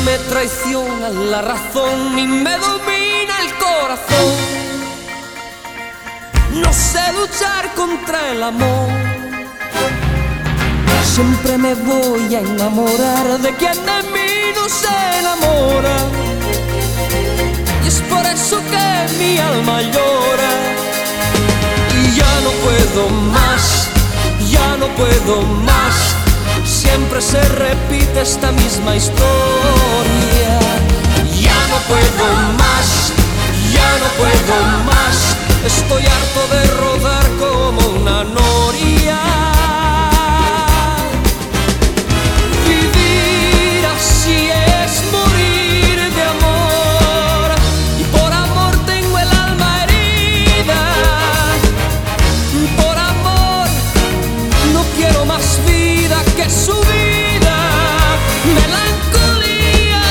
me traiciona la razón y me domina el corazón. No sé luchar contra el amor. Siempre me voy a enamorar de quien de mí no se enamora. Y es por eso que mi alma llora. Y ya no puedo más, ya no puedo más. Siempre se repite esta misma historia. Ya no puedo más, ya no puedo más. Estoy harto de rodar como una noria. Vivir así es morir de amor. Y por amor tengo el alma herida. Por amor no quiero más vida que su vida. Melancolía.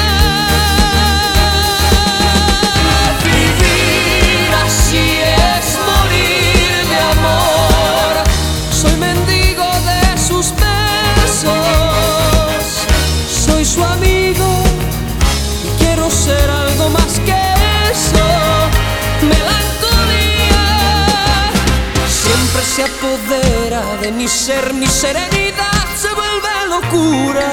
Vivir así es morir de amor. Soy mendigo de sus besos. Soy su amigo y quiero ser algo más que eso. Melancolía. Siempre se apodera de mi ser, mi serenidad se vuelve locura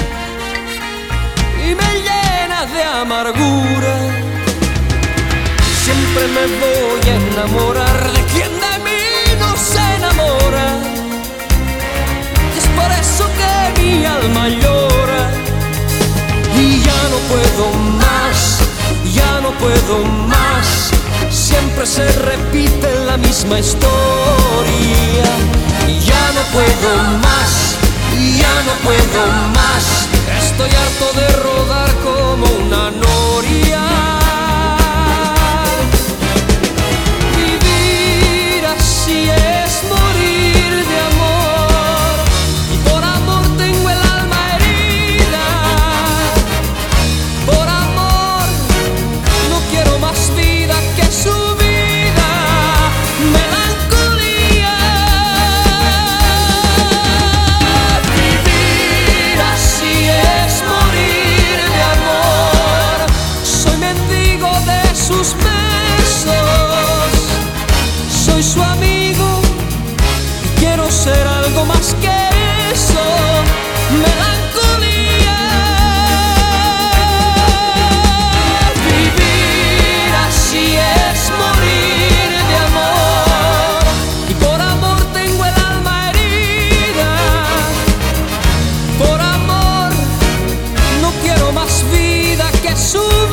y me llena de amargura. Siempre me voy a enamorar de quien de mí no se enamora. Y es por eso que mi alma llora. Y ya no puedo más, ya no puedo más. Siempre se repite la misma historia. Y ya no puedo más, ya no puedo más. Estoy harto de rodar como una noria. Vivir así es morir de amor. Y por amor tengo el alma herida. Por amor no quiero más vida que su vida. Melancolía. Vivir así es morir de amor. Soy mendigo de sus besos. Soy su amigo y quiero ser algo más que eso. Melancolía. Vivir así es morir de amor. Y por amor tengo el alma herida. Por amor no quiero más vida que su